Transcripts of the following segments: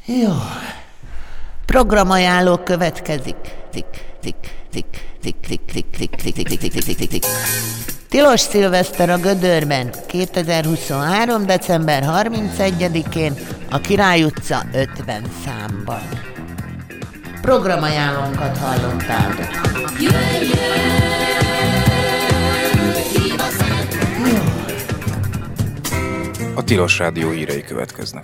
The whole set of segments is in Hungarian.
Jó. Programajánló következik. Tilos Szilveszter a Gödörben 2023. december 31-én a Király utca 50 számban. Programajánlónkat hallottátok. A Tilos Rádió hírei következnek.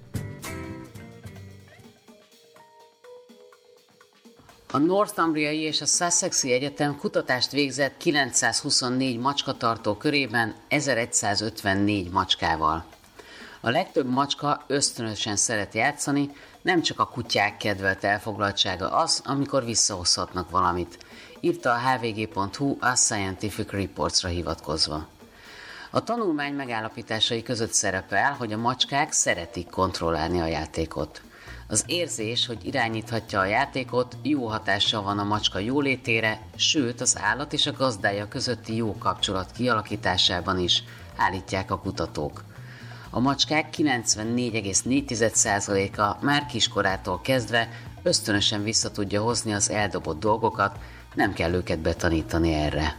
A Northumbriai és a Sussexi Egyetem kutatást végzett 924 macskatartó körében 1154 macskával. A legtöbb macska ösztönösen szeret játszani, nem csak a kutyák kedvelt elfoglaltsága az, amikor visszahozhatnak valamit, írta a hvg.hu a Scientific Reportsra hivatkozva. A tanulmány megállapításai között szerepel, hogy a macskák szeretik kontrollálni a játékot. Az érzés, hogy irányíthatja a játékot, jó hatással van a macska jólétére, sőt az állat és a gazdája közötti jó kapcsolat kialakításában is, állítják a kutatók. A macskák 94,4%-a már kiskorától kezdve ösztönösen vissza tudja hozni az eldobott dolgokat, nem kell őket betanítani erre.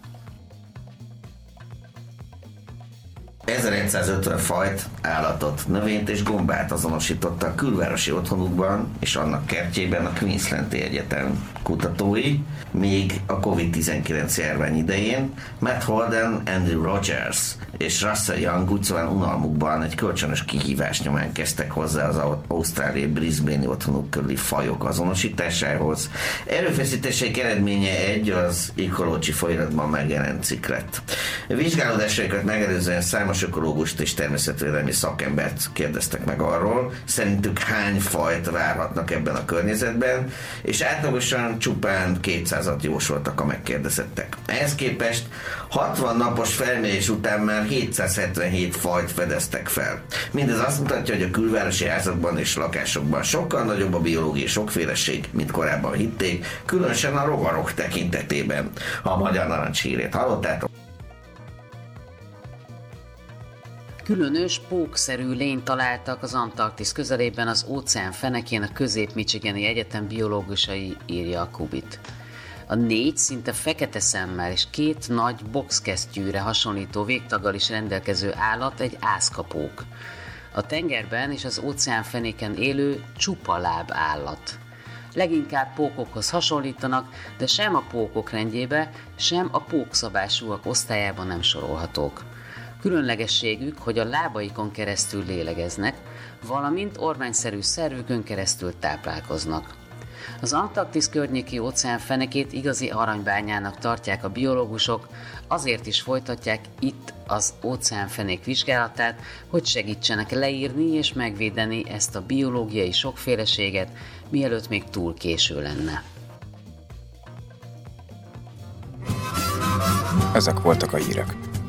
1150 fajt, állatot, növényt és gombát azonosítottak a külvárosi otthonukban és annak kertjében a Queenslandi Egyetem kutatói, még a Covid-19 járvány idején Matt Holden, Andrew Rogers és Russell Young úgyszóval unalmukban egy kölcsönös kihívás nyomán kezdtek hozzá az ausztráliai Brisbane-i otthonuk körüli fajok azonosításához. Erőfeszítéseik eredménye az Ecology folyóiratban megjelent cikk lett. Vizsgálódásaikat megelőzően számos ökológust és természetvédelmi szakembert kérdeztek meg arról, szerintük hány fajt várhatnak ebben a környezetben, és átlagosan csupán 200-at jósoltak a megkérdezettek. Ehhez képest 60 napos felmérés után már 777 fajt fedeztek fel. Mindez azt mutatja, hogy a külvárosi házakban és lakásokban sokkal nagyobb a biológiai sokféleség, mint korábban hitték, különösen a rovarok tekintetében. Ha a Magyar Narancs hírét hallottátok. Különös pókszerű lényt találtak az Antarktisz közelében az óceán fenekén a Közép-Michigani Egyetem biológusai, írja a Kubit. A 4 szinte fekete szemmel és 2 nagy boxkesztyűre hasonlító végtaggal is rendelkező állat egy ázkapók. A tengerben és az óceán fenéken élő csupaláb állat. Leginkább pókokhoz hasonlítanak, de sem a pókok rendjébe, sem a pókszabásúak osztályában nem sorolhatók. Különlegességük, hogy a lábaikon keresztül lélegeznek, valamint ormányszerű szervükön keresztül táplálkoznak. Az Antarktisz környéki óceánfenekét igazi aranybányának tartják a biológusok, azért is folytatják itt az óceánfenék vizsgálatát, hogy segítsenek leírni és megvédeni ezt a biológiai sokféleséget, mielőtt még túl késő lenne. Ezek voltak a hírek.